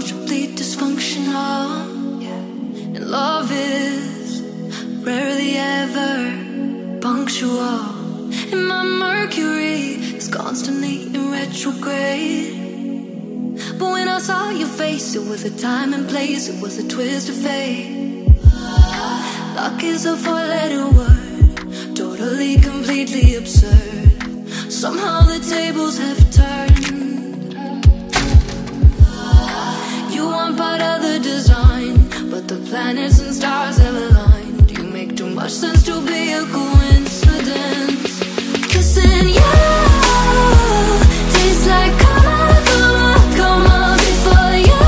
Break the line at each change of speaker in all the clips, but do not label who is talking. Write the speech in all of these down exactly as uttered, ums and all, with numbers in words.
uncomfortably dysfunctional, and love is rarely ever punctual. And my Mercury is constantly in retrograde. But when I saw your face, it was a time and place, it was a twist of fate. Luck is a four-letter word, totally, completely absurd. Somehow the tables have turned. You want part of the design, but the planets and stars have aligned. You make too much sense to be a coincidence. Kissing you tastes like karma, karma, karma. Before you,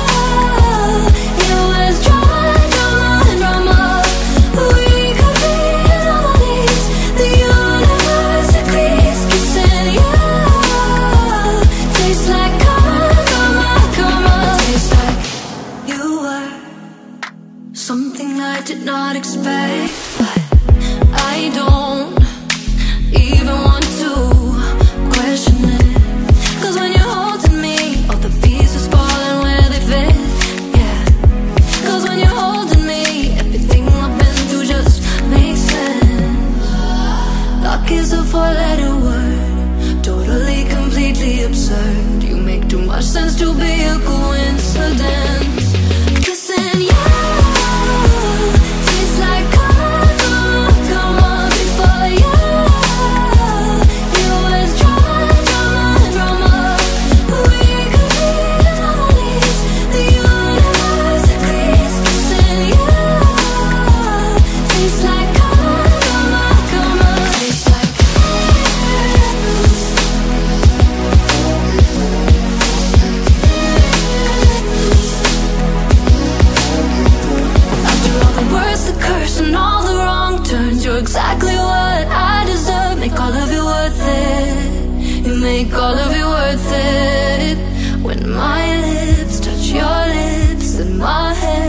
it was drama, drama, drama. We could be anomalies, the universe agrees. Kissing you tastes like karma, karma, karma. Tastes like you were something I did not expect, but I don't even want to question it. Cause when you're holding me, all the pieces falling where they fit, yeah. Cause when you're holding me, everything I've been through just makes sense. Luck is a four-letter word, totally, completely absurd. You make too much sense to be a coincidence. Kissing you tastes like karma, karma, karma. Before you, it was drama, drama, drama. We could be anomalies, the universe agrees. Kissing you tastes like karma, karma, karma. Tastes like after all the words, the curse, and all the wrong turns, you're exactly what I deserve. Make all of it worth it. You make all of it worth it. When my lips touch your lips and my head